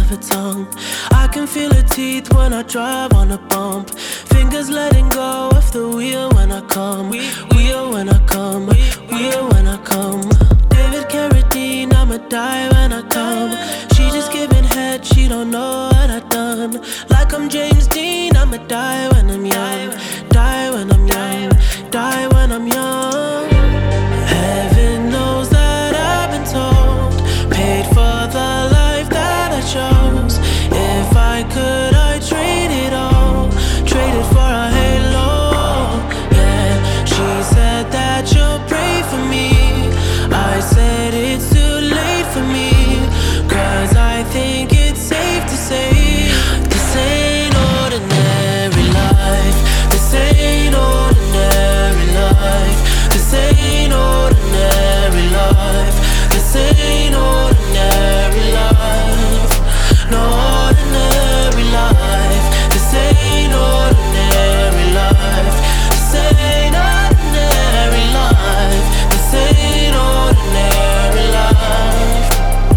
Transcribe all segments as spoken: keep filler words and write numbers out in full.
of her tongue. I can feel her teeth when I drive on a bump. Fingers letting go of the wheel when I come. Wheel when I come. Wheel when I come. David Carradine, I'ma die when I come. She just giving head, she don't know what I done. Like I'm James Dean, I'ma die when I'm young. Die when I'm young. Die when I'm young. Heaven knows that I've been told, paid for the life that I chose. If I could, I'd trade it all. Trade it for a halo. Yeah, she said that you'll pray for me. I said it's too late for me, cause I think it's safe to say this ain't ordinary life. This ain't ordinary life. This ain't ordinary life. This ain't ordinary life. No ordinary life. This ain't ordinary life. This ain't ordinary life. This ain't ordinary life.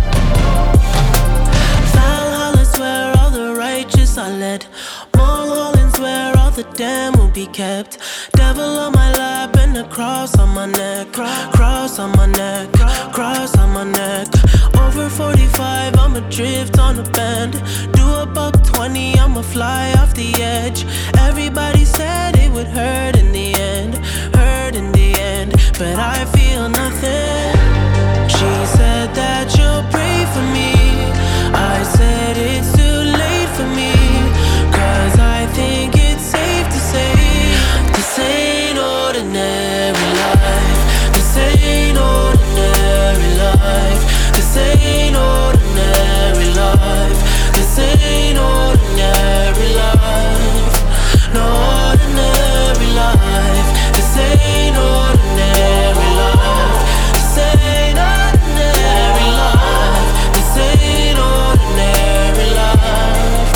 Valhalla's where all the righteous are led. Mulholland's where all the damned will be kept. Devil on my lap and a cross on my neck. Cross on my neck. Cross on my neck. Over forty-five, I'ma drift on a bend. Do a buck twenty, I'ma fly off the edge. Everybody said it would hurt in the end. Hurt in the end, but I feel nothing. She said that you'll pray for me. I said it's too late for me, cause I think it's safe to say this ain't ordinary life. This ain't ordinary life. This ain't ordinary life. This ain't ordinary life. No ordinary life. This ain't ordinary life. This ain't ordinary life. This ain't ordinary life.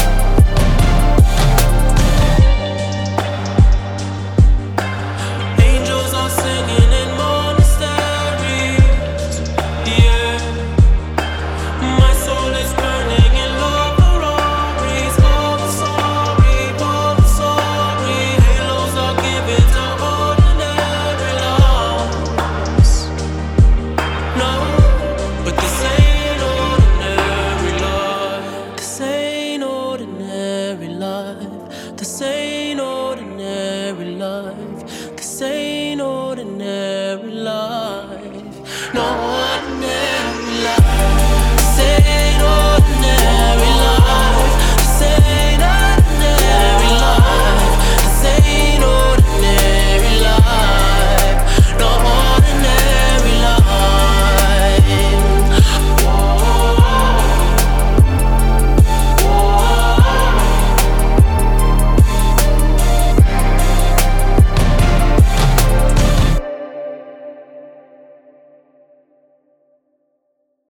Angels are singing in monasteries. Yeah. My soul is burning in love Ferraris. All the sorry, all the sorry. Halos are given to ordinary lives. No, but this ain't ordinary life. This ain't ordinary life. This ain't ordinary life. This ain't ordinary life. No.